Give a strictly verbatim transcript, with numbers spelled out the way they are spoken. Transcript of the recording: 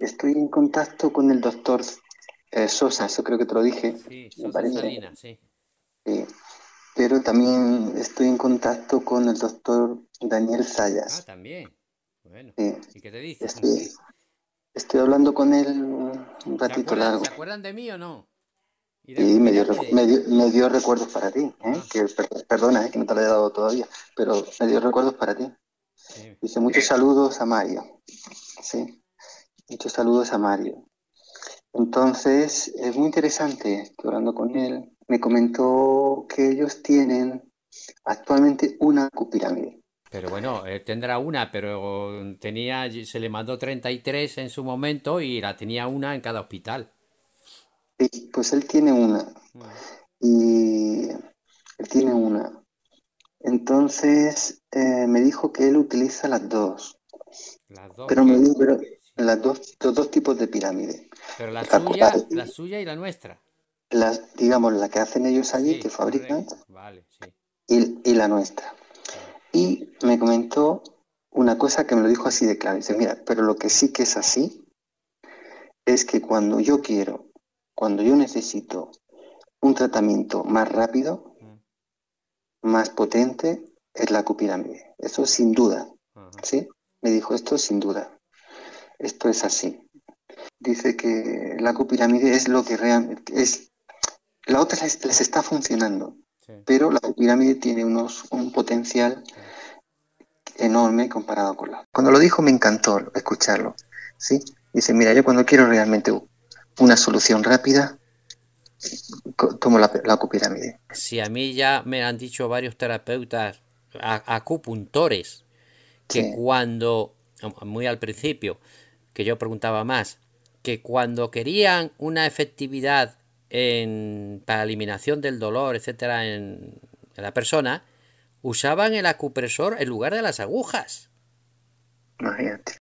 estoy en contacto con el doctor eh, Sosa, eso creo que te lo dije, Sí, me Sosa parece. Salinas, sí. eh, pero también estoy en contacto con el doctor Daniel Ah, Zayas. también. Bueno, eh, ¿y qué te dicen? estoy, estoy hablando con él un, un ¿Se ratito acuerdan, largo. se acuerdan de mí o no? ¿Y de Y me dio, recu- Acupirámide? me dio, me dio recuerdos para ti, ¿eh? Ah, Que, per- perdona, ¿eh? Que no te lo he dado todavía, pero me dio recuerdos para ti. sí. Dice muchos saludos a Mario, ¿sí? Muchos saludos a Mario. Entonces, es muy interesante, estoy hablando con él. Me comentó que ellos tienen actualmente una cupirámide. Pero bueno, él tendrá una, pero tenía, se le mandó treinta y tres en su momento y la tenía una en cada hospital. Sí, pues él tiene una. Mm. Y él tiene una. Entonces, eh, me dijo que él utiliza las dos. Las dos Pero me que... dijo, pero las dos, los dos tipos de pirámide. Pero la La, la- suya, la suya y la nuestra. las, digamos, la que hacen ellos allí, que Sí, fabrican, correcto. Vale, sí. y, y la nuestra. Mm. Y me comentó una cosa que me lo dijo así de claro. Dice, mira, pero lo que sí que es así es que cuando yo quiero, cuando yo necesito un tratamiento más rápido, Mm. más potente, es la cupiramide. Eso sin duda, Ajá. ¿sí? Me dijo esto sin duda. Esto es así. Dice que la cupiramide es lo que realmente es. La otra les, les está funcionando, Sí, pero la cupiramide tiene unos, un potencial sí. enorme comparado con la. Cuando lo dijo me encantó escucharlo, ¿sí? Dice, mira, yo cuando quiero realmente una solución rápida, tomo la, la cupirámide. Si a mí ya me han dicho varios terapeutas, a- acupuntores, que Sí, cuando, muy al principio, que yo preguntaba más, que cuando querían una efectividad en, para eliminación del dolor, etcétera, en, en la persona, usaban el acupresor en lugar de las agujas. imagínate.